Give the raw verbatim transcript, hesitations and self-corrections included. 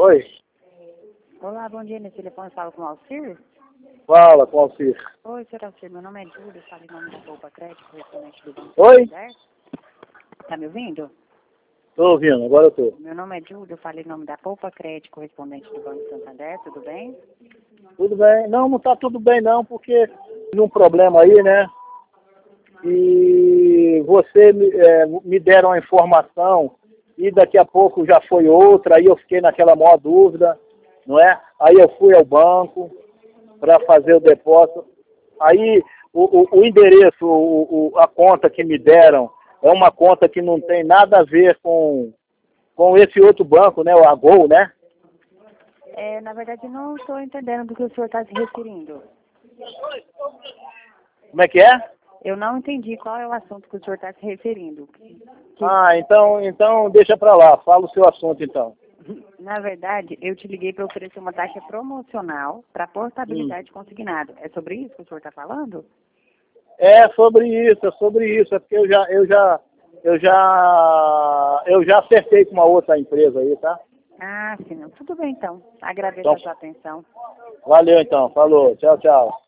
Oi, Olá, bom dia. Nesse telefone eu falo com o Alcir. fala com o Alcir. Oi, senhor Alcir. Meu nome é Júlia, eu falo em nome da Poupa Crédito, correspondente do Banco Oi? Santander. Tá me ouvindo? Tô ouvindo, agora eu tô. Meu nome é Júlia, eu falo em nome da Poupa Crédito, correspondente do Banco Santander. Tudo bem? Tudo bem? Não, não tá tudo bem não, porque tive um problema aí, né? E você me, é, me deram a informação e daqui a pouco já foi outra, aí eu fiquei naquela maior dúvida, não é? Aí eu fui ao banco para fazer o depósito. Aí o, o, o endereço, o, o, a conta que me deram é uma conta que não tem nada a ver com, com esse outro banco, né? O Agol, né? É, na verdade, não estou entendendo do que o senhor está se referindo. Como é que é? Eu não entendi qual é o assunto que o senhor está se referindo. Que- Ah, então, então deixa pra lá, fala o seu assunto então. Na verdade, eu te liguei para oferecer uma taxa promocional para portabilidade consignada. É sobre isso que o senhor está falando? É sobre isso, é sobre isso, é porque eu já, eu já, eu já, eu já acertei com uma outra empresa aí, tá? Ah, sim. Não. Tudo bem, então. Agradeço Então, a sua atenção. valeu então, falou, tchau, tchau.